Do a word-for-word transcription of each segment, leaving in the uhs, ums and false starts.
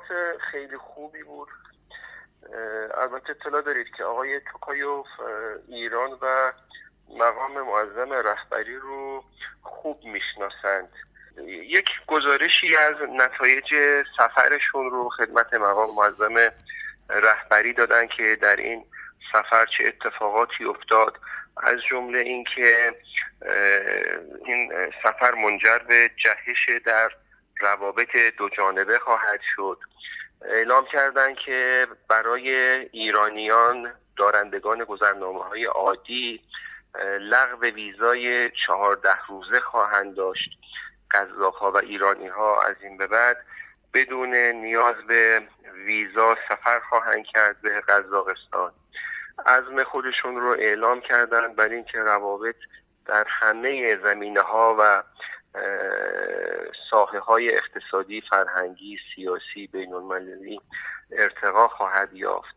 اتفاقات خیلی خوبی بود. البته اطلاع دارید که آقای توکایوف ایران و مقام معظم رهبری رو خوب میشناسند. یک گزارشی از نتایج سفرشون رو خدمت مقام معظم رهبری دادن که در این سفر چه اتفاقاتی افتاد، از جمله اینکه این سفر منجر به جهش در روابط دو جانبه خواهد شد. اعلام کردند که برای ایرانیان دارندگان گذرنامه‌های عادی لغو ویزای چهارده روزه خواهند داشت. قزاق‌ها و ایرانی‌ها از این به بعد بدون نیاز به ویزا سفر خواهند کرد به قزاقستان. عزم خودشون رو اعلام کردند بر اینکه روابط در همه زمینه‌ها و ساحه‌های اقتصادی، فرهنگی، سیاسی، بین‌المللی ارتقا خواهد یافت.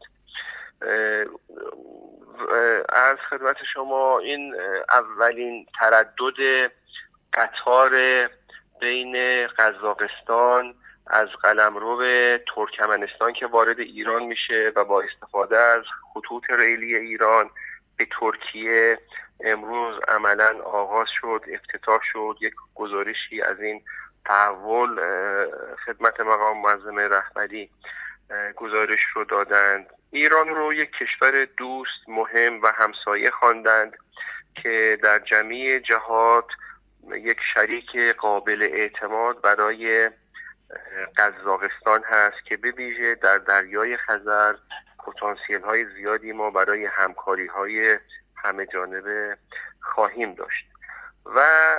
از خدمت شما این اولین تردد قطار بین قزاقستان از قلمرو ترکمنستان که وارد ایران میشه و با استفاده از خطوط ریلی ایران به ترکیه امروز عملا آغاز شد، افتتاح شد. یک گزارشی از این تحول خدمت مقام معظم رهبری گزارش رو دادند. ایران رو یک کشور دوست، مهم و همسایه خواندند که در جمیع جهات یک شریک قابل اعتماد برای قزاقستان هست که به ویژه در دریای خزر پتانسیل های زیادی ما برای همکاری های همه جانبه خواهیم داشت و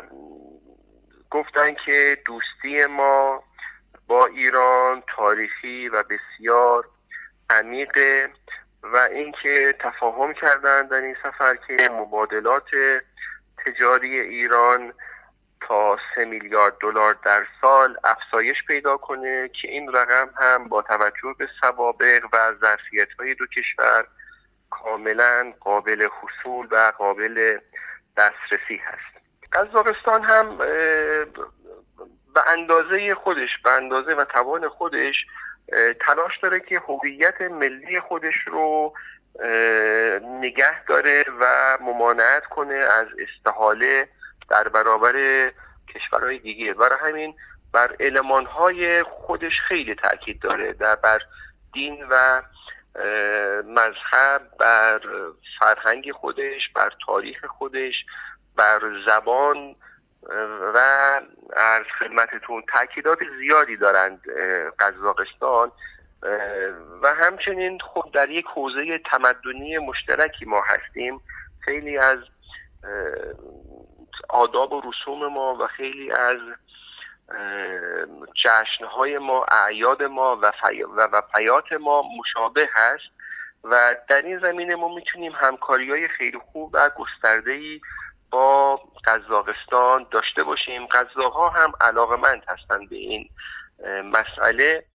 گفتن که دوستی ما با ایران تاریخی و بسیار عمیقه و اینکه تفاهم کردن در این سفر که مبادلات تجاری ایران تا سه میلیارد دلار در سال افزایش پیدا کنه که این رقم هم با توجه به سوابق و ظرفیت‌های دو کشور کاملا قابل حصول و قابل دسترسی هست. قزاقستان هم به اندازه خودش به اندازه و توان خودش تلاش داره که هویت ملی خودش رو نگه داره و ممانعت کنه از استحاله در برابر کشورهای دیگه. برای همین بر المانهای خودش خیلی تاکید داره، در بر دین و مذهب، بر فرهنگ خودش، بر تاریخ خودش، بر زبان و عرض خدمتتون تاکیدات زیادی دارند قزاقستان و همچنین خب در یک حوزه تمدنی مشترکی ما هستیم. خیلی از آداب و رسوم ما و خیلی از جشنهای ما، اعیاد ما و وفیات ما مشابه هست و در این زمینه ما میتونیم همکاری‌های خیلی خوب و گسترده‌ای با قزاقستان داشته باشیم. قزاق‌ها هم علاقه‌مند هستند به این مسئله.